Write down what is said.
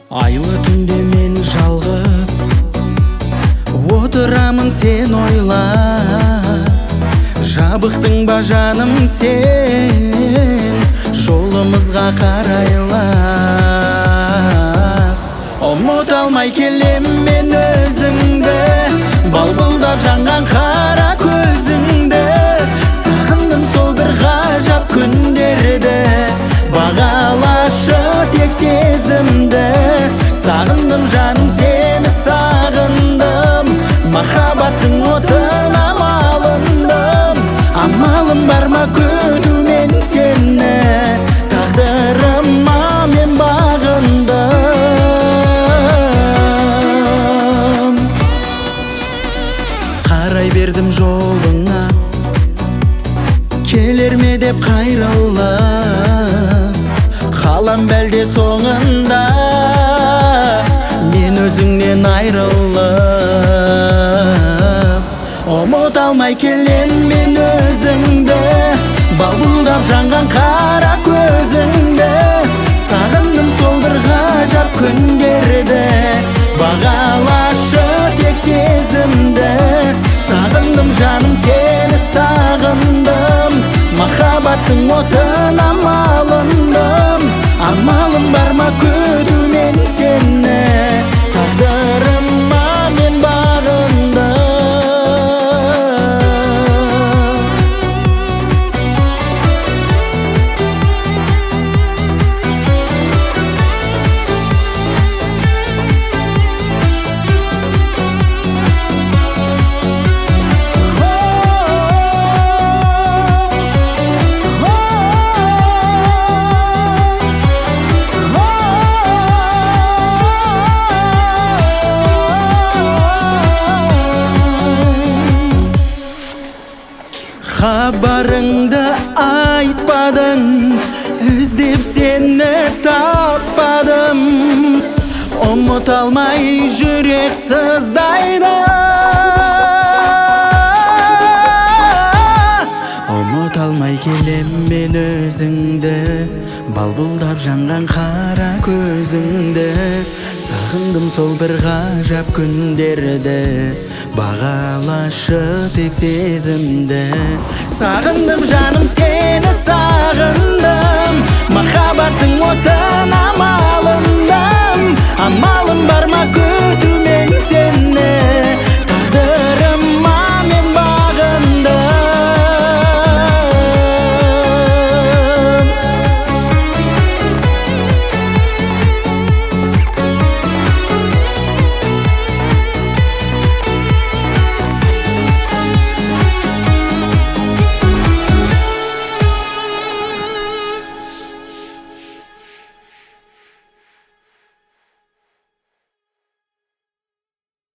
Айлы түнде мен жалғыз отырамын сен ойлап. Жабықтың ба жаным сен жолымызға қарайлап. Ұмыта алмай келем мен өзіңді, балбылдап жанған қара көзіңді. Сағындым сол бір ғажап күндерді, бағалашы тек сезімді. Сағындым жаным сені сағындым, махаббаттың отына малындым. Амалым бар ма күтумен сені, тағдырыма мен бағындым. Қарай бердім жолыңа, келер ме деп қайрылып. Қалам бәлде соңында мен өзіңнен айрылып. Ұмыта алмай келем мен өзіңді, балбылдап жанған қара көзіңді. Сағындым сол бір ғажап күндерді, бағалашы тек сезімді. Сағындым жаным сені сағындым, махаббаттың отына малындым. Амалым бар ма күтумен сені, тағдырыма мен бағындым. Хабарыңды айтпадың, іздеп сені таппадым. Ұмыта алмай жүрек сыздайды. Ұмыта алмай келем мен өзіңді, балбылдап жанған қара көзіңді. Сағындым сол бір ғажап күндерді, бағалашы тек сезімді. Сағындым жаным сені сағындым,